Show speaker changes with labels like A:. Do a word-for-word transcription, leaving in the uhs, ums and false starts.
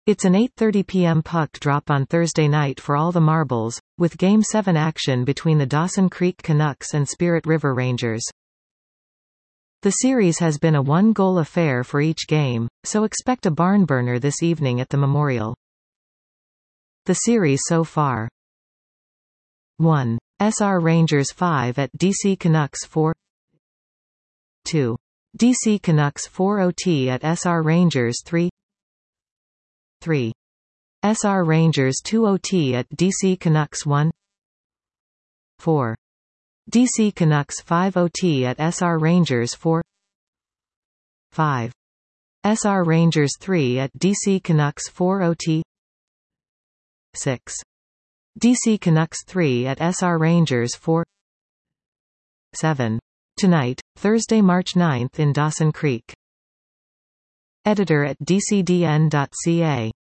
A: It's an eight thirty p m puck drop on Thursday night for all the marbles, with Game seven action between the Dawson Creek Canucks and Spirit River Rangers. The series has been a one-goal affair for each game, so expect a barn-burner this evening at the Memorial. The series so far: one. S R Rangers five at D C Canucks four. two. D C Canucks four O T at S R Rangers three. three. S R Rangers two O T at D C Canucks one. four. D C Canucks five O T at S R Rangers four. five. S R Rangers three at D C Canucks four O T. six. D C Canucks three at S R Rangers four. seven. Tonight, Thursday, March ninth in Dawson Creek. Editor at D C D N dot C A